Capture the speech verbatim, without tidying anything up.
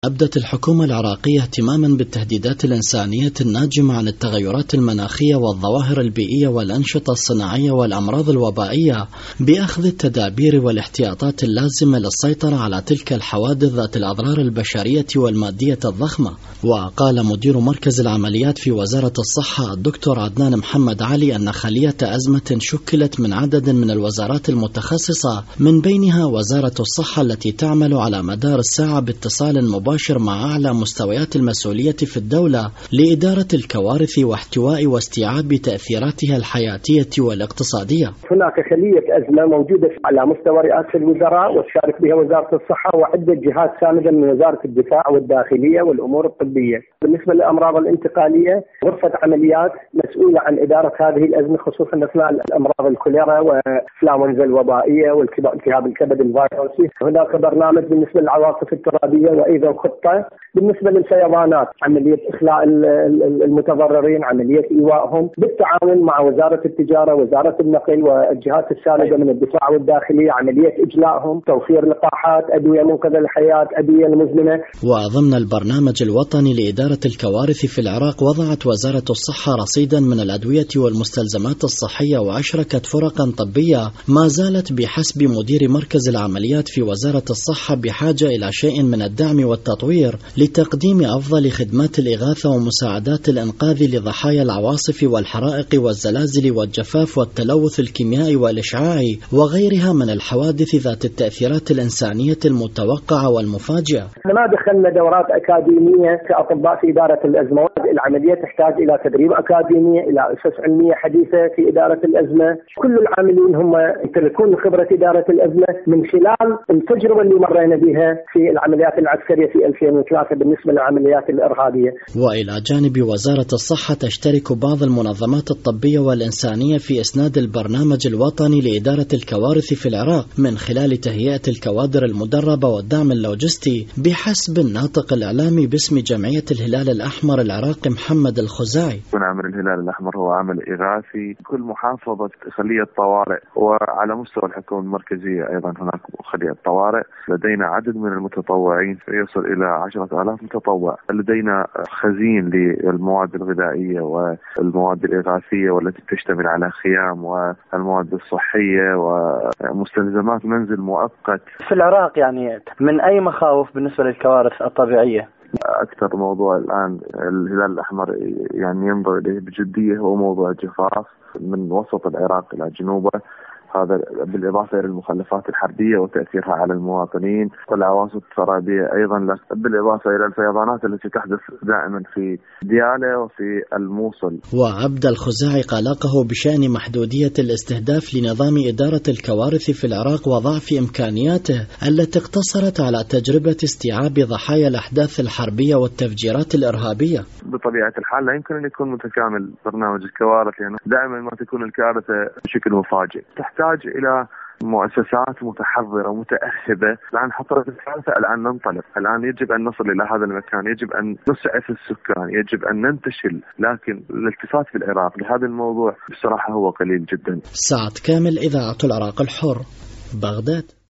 أبدت الحكومة العراقية اهتماما بالتهديدات الإنسانية الناجمة عن التغيرات المناخية والظواهر البيئية والأنشطة الصناعية والأمراض الوبائية بأخذ التدابير والاحتياطات اللازمة للسيطرة على تلك الحوادث ذات الأضرار البشرية والمادية الضخمة. وقال مدير مركز العمليات في وزارة الصحة الدكتور عدنان محمد علي أن خلية أزمة شكلت من عدد من الوزارات المتخصصة، من بينها وزارة الصحة التي تعمل على مدار الساعة باتصال مباشر مع أعلى مستويات المسؤولية في الدولة لإدارة الكوارث واحتواء واستيعاب تأثيراتها الحياتية والاقتصادية. هناك خلية أزمة موجودة على مستوى رئاسة الوزراء وتشارك بها وزارة الصحة وعدة جهات ساندة من وزارة الدفاع والداخلية والأمور الطبية. بالنسبة للأمراض الانتقالية، غرفة عمليات مسؤولة عن إدارة هذه الأزمة، خصوصا أثناء الأمراض الكوليرا والإنفلونزا الوبائية والتهاب الكبد الفيروسي. هناك برنامج بالنسبة للعواصف الترابية وأيضا خطة بالنسبة للفيضانات، عملية إخلاء المتضررين، عملية إيوائهم بالتعاون مع وزارة التجارة وزارة النقل والجهات الساندة من الدفاع والداخلية، عملية إجلائهم، توفير لقاحات، أدوية منقذة للحياة، أدوية مزمنة. وضمن البرنامج الوطني لإدارة الكوارث في العراق، وضعت وزارة الصحة رصيدا من الأدوية والمستلزمات الصحية وأشركت فرقا طبية ما زالت بحسب مدير مركز العمليات في وزارة الصحة بحاجة إلى شيء من الدعم والتطوير لتقديم أفضل خدمات الإغاثة ومساعدات الإنقاذ لضحايا العواصف والحرائق والزلازل والجفاف والتلوث الكيميائي والإشعاعي وغيرها من الحوادث ذات التأثيرات الإنسانية المتوقعة والمفاجئة. ما دخلنا دورات أكاديمية كأطباء في إدارة الأزمات. العملية تحتاج إلى تدريب أكاديمي، إلى أسس علمية حديثة في إدارة الأزمة. كل العاملين هم يمتلكون خبرة إدارة الأزمة من خلال التجربة اللي مرينا بها في العمليات العسكرية في ألفين وثلاثة بالنسبة للعمليات الإرهابية. وإلى جانب وزارة الصحة، تشترك بعض المنظمات الطبية والإنسانية في إسناد البرنامج الوطني لإدارة الكوارث في العراق من خلال تهيئة الكوادر المدربة والدعم اللوجستي، بحسب الناطق الإعلامي باسم جمعية الهلال الأحمر العراقي محمد الخزاعي. عمل الهلال الأحمر هو عمل إغاثي كل محافظة خلية طوارئ، وعلى مستوى الحكومة المركزية أيضا هناك خلية طوارئ. لدينا عدد من المتطوعين يصل إلى عشرة آلاف متطوع. لدينا خزين للمواد الغذائية والمواد الإغاثية والتي تشتمل على خيام والمواد الصحية ومستلزمات منزل مؤقت. في العراق يعني من أي مخاوف بالنسبة للكوارث الطبيعية؟ أكثر موضوع الآن الهلال الأحمر يعني ينظر إليه بجدية هو موضوع الجفاف من وسط العراق إلى جنوبه، هذا بالإضافة إلى المخلفات الحربية وتأثيرها على المواطنين والعواصف الترابية أيضا، بالإضافة إلى الفيضانات التي تحدث دائما في ديالى وفي الموصل. وأبدى الخزاعي قلقه بشأن محدودية الاستهداف لنظام إدارة الكوارث في العراق وضعف إمكانياته التي اقتصرت على تجربة استيعاب ضحايا الأحداث الحربية والتفجيرات الإرهابية. بطبيعة الحال لا يمكن أن يكون متكامل برنامج الكوارث، لأنه يعني دائما ما تكون الكارثة بشكل مفاجئ، تحتاج إلى مؤسسات متحضرة متأهبة. الآن حصلت الكارثة، الآن ننطلق، الآن يجب أن نصل إلى هذا المكان، يجب أن نسعف السكان، يجب أن ننتشل، لكن الالتفات في العراق لهذا الموضوع بصراحة هو قليل جدا. سعد كامل، إذاعة العراق الحر، بغداد.